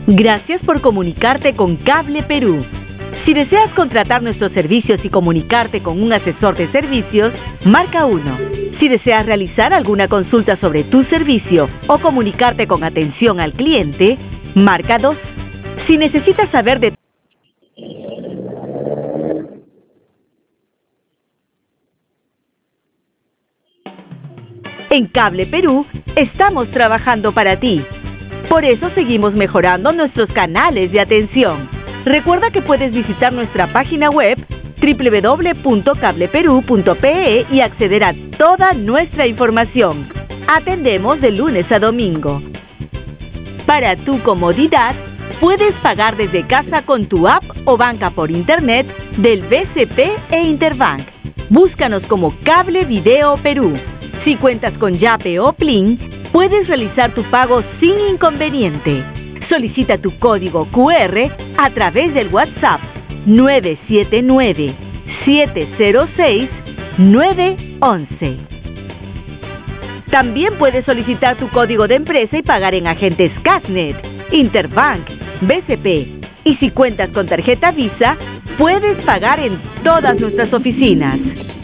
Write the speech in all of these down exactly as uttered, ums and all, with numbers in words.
Gracias por comunicarte con Cable Perú. Si deseas contratar nuestros servicios y comunicarte con un asesor de servicios, marca uno. Si deseas realizar alguna consulta sobre tu servicio o comunicarte con atención al cliente, marca dos. Si necesitas saber de En Cable Perú estamos trabajando para ti. Por eso seguimos mejorando nuestros canales de atención. Recuerda que puedes visitar nuestra página web doble u doble u doble u punto cable perú punto pe e y acceder a toda nuestra información. Atendemos de lunes a domingo. Para tu comodidad, puedes pagar desde casa con tu app o banca por internet del B C P e Interbank. Búscanos como Cable Video Perú. Si cuentas con Yape o Plin, puedes realizar tu pago sin inconveniente. Solicita tu código cu erre a través del WhatsApp nueve siete nueve, siete cero seis, nueve once. También puedes solicitar tu código de empresa y pagar en agentes Casnet, Interbank, B C P. Y si cuentas con tarjeta Visa, puedes pagar en todas nuestras oficinas.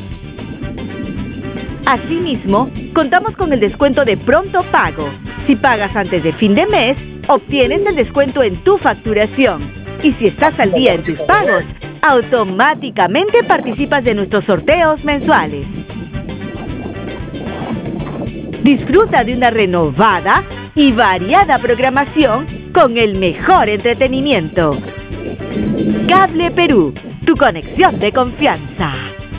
Asimismo, contamos con el descuento de pronto pago. Si pagas antes de fin de mes, obtienes el descuento en tu facturación. Y si estás al día en tus pagos, automáticamente participas de nuestros sorteos mensuales. Disfruta de una renovada y variada programación con el mejor entretenimiento. Cable Perú, tu conexión de confianza.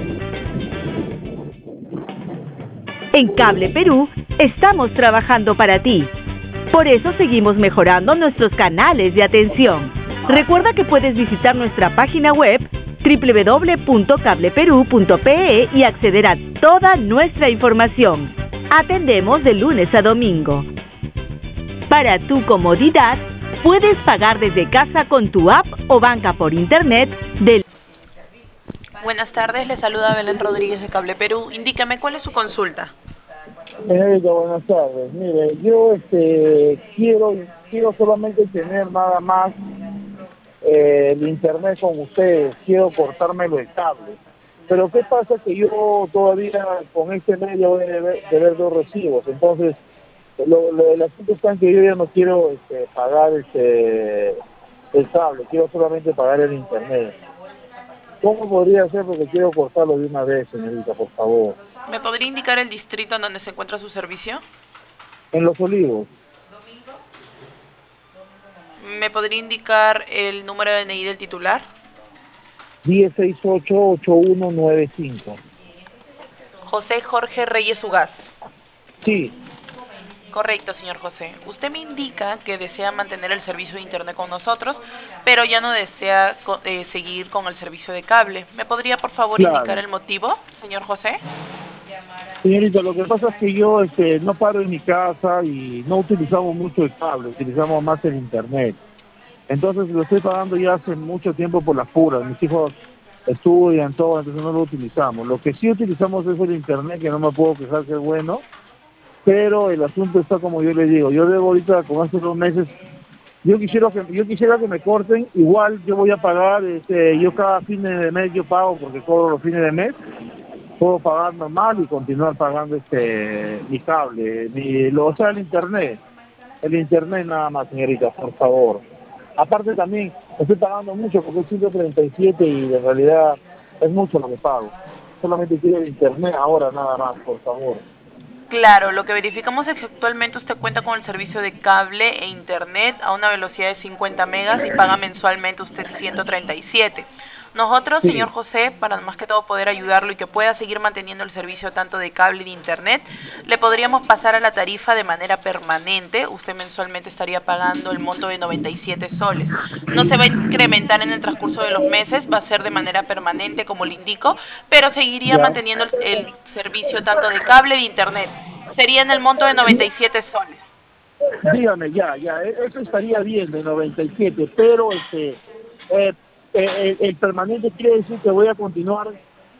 En Cable Perú estamos trabajando para ti. Por eso seguimos mejorando nuestros canales de atención. Recuerda que puedes visitar nuestra página web doble u doble u doble u punto cable perú punto pe e y acceder a toda nuestra información. Atendemos de lunes a domingo. Para tu comodidad, puedes pagar desde casa con tu app o banca por internet del... Buenas tardes, le saluda Belén Rodríguez de Cable Perú. Indícame, ¿cuál es su consulta? Señorita, buenas tardes. Mire, yo este quiero quiero solamente tener nada más eh, el internet con ustedes. Quiero cortármelo el cable. Pero ¿qué pasa? Que yo todavía con este medio voy a deber, deber dos recibos. Entonces, lo, lo, el asunto está en que yo ya no quiero este, pagar este el cable. Quiero solamente pagar el internet. ¿Cómo podría ser? Porque quiero cortarlo de una vez, señorita, por favor. ¿Me podría indicar el distrito en donde se encuentra su servicio? En Los Olivos. ¿Me podría indicar el número de N I del titular? diez sesenta y ocho, ochenta y uno noventa y cinco. José Jorge Reyes Ugaz. Sí. Correcto, señor José. Usted me indica que desea mantener el servicio de internet con nosotros, pero ya no desea eh, seguir con el servicio de cable. ¿Me podría, por favor, Claro. indicar el motivo, señor José? Señorita, lo que pasa es que yo este, no paro en mi casa y no utilizamos mucho el cable, utilizamos más el internet. Entonces lo estoy pagando ya hace mucho tiempo por las puras. Mis hijos estudian todo, entonces no lo utilizamos. Lo que sí utilizamos es el internet, que no me puedo quejar que es bueno, pero el asunto está como yo le digo. Yo debo ahorita, con hace dos meses, yo quisiera que yo quisiera que me corten. Igual yo voy a pagar, este, yo cada fin de mes yo pago porque cobro los fines de mes. Puedo pagar normal y continuar pagando este mi cable, mi, lo, o sea, el internet. El internet nada más, señorita, por favor. Aparte también, estoy pagando mucho porque es ciento treinta y siete y en realidad es mucho lo que pago. Solamente quiero el internet ahora nada más, por favor. Claro, lo que verificamos es que actualmente usted cuenta con el servicio de cable e internet a una velocidad de cincuenta megas y paga mensualmente usted ciento treinta y siete. Nosotros, Sí. señor José, para más que todo poder ayudarlo y que pueda seguir manteniendo el servicio tanto de cable y de internet, le podríamos pasar a la tarifa de manera permanente. Usted mensualmente estaría pagando el monto de noventa y siete soles. No se va a incrementar en el transcurso de los meses, va a ser de manera permanente, como le indico, pero seguiría Ya. manteniendo el, el servicio tanto de cable y de internet. Sería en el monto de noventa y siete soles. Dígame, ya, ya, e- eso estaría bien de noventa y siete, pero este, eh, eh, el, el permanente quiere decir que voy a continuar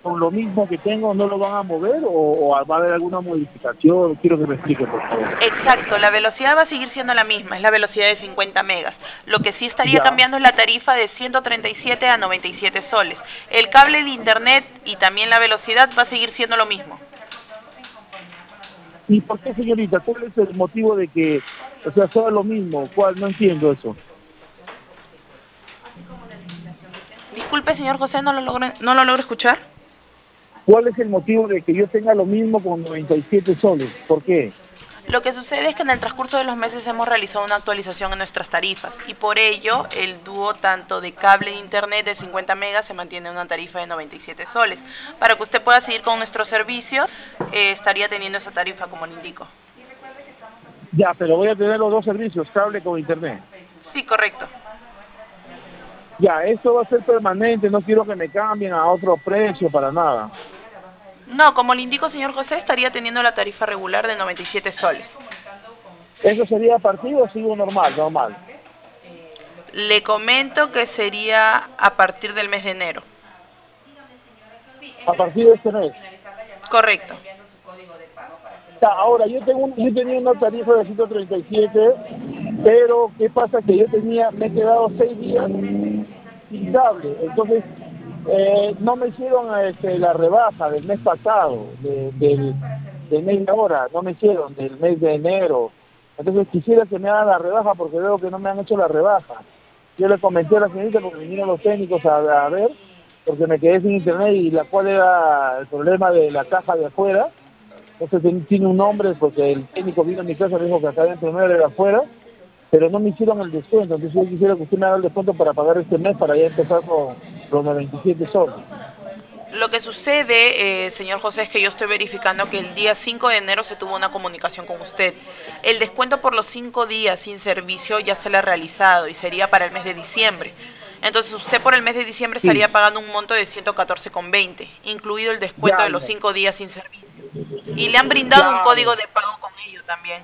con lo mismo que tengo no lo van a mover o, o va a haber alguna modificación? Quiero que me explique, por favor. Exacto, la velocidad va a seguir siendo la misma, es la velocidad de cincuenta megas. Lo que sí estaría Ya. cambiando es la tarifa de ciento treinta y siete a noventa y siete soles. El cable de internet y también la velocidad va a seguir siendo lo mismo. ¿Y por qué, señorita? ¿Cuál es el motivo de que, o sea, sea lo mismo? ¿Cuál? No entiendo eso. Disculpe, señor José, no lo logro, no lo logro escuchar. ¿Cuál es el motivo de que yo tenga lo mismo con noventa y siete soles? ¿Por qué? Lo que sucede es que en el transcurso de los meses hemos realizado una actualización en nuestras tarifas y por ello el dúo tanto de cable e internet de cincuenta megas se mantiene en una tarifa de noventa y siete soles. Para que usted pueda seguir con nuestro servicio, eh, estaría teniendo esa tarifa como le indico. Ya, pero voy a tener los dos servicios, cable con internet. Sí, correcto. Ya, esto va a ser permanente, no quiero que me cambien a otro precio para nada. No, como le indico, señor José, estaría teniendo la tarifa regular de noventa y siete soles. ¿Eso sería a partir o sigo normal, normal? Le comento que sería a partir del mes de enero. A partir de este mes. Correcto. Ya, ahora, yo tengo un, yo tenía una tarifa de ciento treinta y siete, pero ¿qué pasa? Que yo tenía, me he quedado seis días sin cable, entonces eh, no me hicieron este, la rebaja del mes pasado, de, del, del mes de ahora, no me hicieron del mes de enero. Entonces quisiera que me hagan la rebaja porque veo que no me han hecho la rebaja. Yo le comenté a la señorita porque vinieron los técnicos a, a ver, porque me quedé sin internet y la cual era el problema de la caja de afuera. Entonces tiene un nombre porque el técnico vino a mi casa y me dijo que acá adentro no era de afuera, pero no me hicieron el descuento. Entonces yo quisiera que usted me haga el descuento para pagar este mes para ya empezar con los noventa y siete soles. Lo que sucede, eh, señor José, es que yo estoy verificando que el día cinco de enero se tuvo una comunicación con usted. El descuento por los cinco días sin servicio ya se le ha realizado y sería para el mes de diciembre. Entonces usted por el mes de diciembre Sí. estaría pagando un monto de ciento catorce con veinte, incluido el descuento Ya, de los ya. cinco días sin servicio. Y le han brindado Ya. un código de pago con ello también.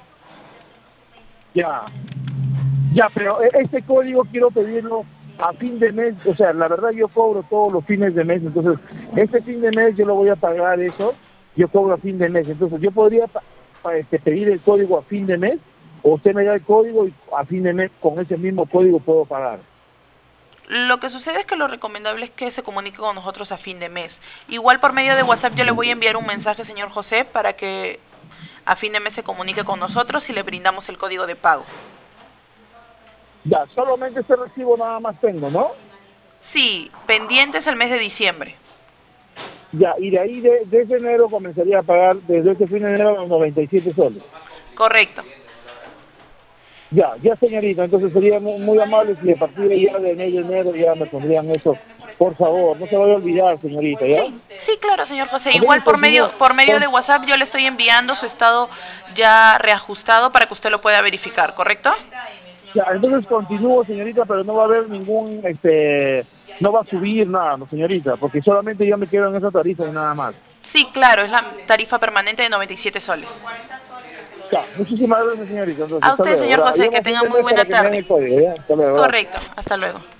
Ya, ya, pero e- este código quiero pedirlo a fin de mes, o sea, la verdad yo cobro todos los fines de mes, entonces este fin de mes yo lo voy a pagar eso, yo cobro a fin de mes, entonces yo podría pa- pa- este, pedir el código a fin de mes, o usted me da el código y a fin de mes con ese mismo código puedo pagar. Lo que sucede es que lo recomendable es que se comunique con nosotros a fin de mes. Igual por medio de WhatsApp yo le voy a enviar un mensaje, señor José, para que a fin de mes se comunique con nosotros y le brindamos el código de pago. Ya, solamente ese recibo nada más tengo, ¿no? Sí, pendientes el mes de diciembre. Ya, y de ahí, de, desde enero comenzaría a pagar, desde este fin de enero, los noventa y siete soles. Correcto. Ya, ya señorita, entonces sería muy, muy amable si a partir de ya de mes de enero ya me pondrían eso. Por favor, no se vaya a olvidar, señorita, ¿ya? Sí, sí, claro, señor José. Entonces, Igual por continúo. medio por medio de Con- WhatsApp yo le estoy enviando su estado ya reajustado para que usted lo pueda verificar, ¿correcto? Ya, entonces continúo, señorita, pero no va a haber ningún, este, no va a subir nada, no, señorita, porque solamente yo me quedo en esa tarifa y nada más. Sí, claro, es la tarifa permanente de noventa y siete soles. Ya, muchísimas gracias, señorita. Entonces, A hasta usted, luego. señor Ahora, José, que llamo tenga fin de muy mes buena para que me den tarde. el código, ¿ya? Hasta luego. Correcto, hasta luego.